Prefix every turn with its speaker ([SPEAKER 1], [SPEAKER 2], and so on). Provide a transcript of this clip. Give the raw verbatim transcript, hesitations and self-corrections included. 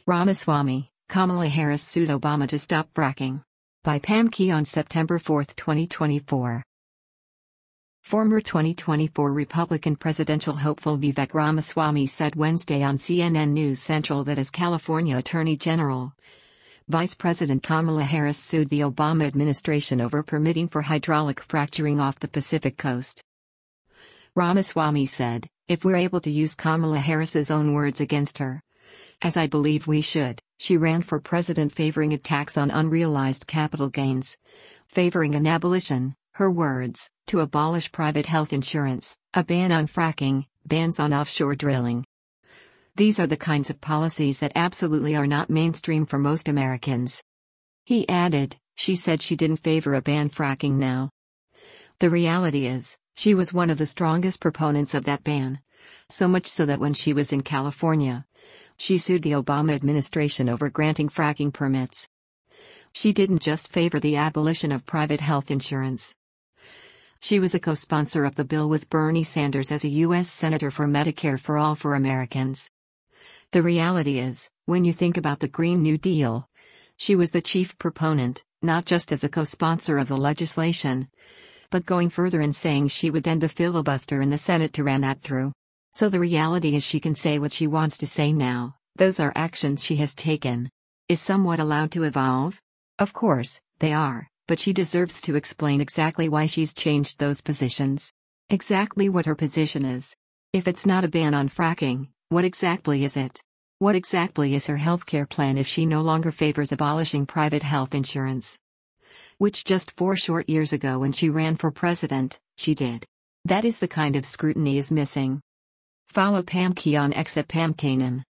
[SPEAKER 1] Ramaswamy, Kamala Harris sued Obama to stop fracking. By Pam Key on September fourth, twenty twenty-four. Former twenty twenty-four Republican presidential hopeful Vivek Ramaswamy said Wednesday on C N N News Central that as California Attorney General, Vice President Kamala Harris sued the Obama administration over permitting for hydraulic fracturing off the Pacific coast. Ramaswamy said, "If we're able to use Kamala Harris's own words against her, as I believe we should, she ran for president favoring a tax on unrealized capital gains, favoring an abolition, her words, to abolish private health insurance, a ban on fracking, bans on offshore drilling. These are the kinds of policies that absolutely are not mainstream for most Americans." He added, "She said she didn't favor a ban fracking now. The reality is, she was one of the strongest proponents of that ban. So much so that when she was in California, she sued the Obama administration over granting fracking permits. She didn't just favor the abolition of private health insurance. She was a co-sponsor of the bill with Bernie Sanders as a U S Senator for Medicare for All for Americans. The reality is, when you think about the Green New Deal, she was the chief proponent, not just as a co-sponsor of the legislation, but going further and saying she would end the filibuster in the Senate to ram that through. So the reality is she can say what she wants to say now. Those are actions she has taken. Is somewhat allowed to evolve? Of course, they are, but she deserves to explain exactly why she's changed those positions. Exactly what her position is. If it's not a ban on fracking, what exactly is it? What exactly is her healthcare plan if she no longer favors abolishing private health insurance? Which just four short years ago when she ran for president, she did. That is the kind of scrutiny is missing. Follow Pam Key on X at Pam Kanan.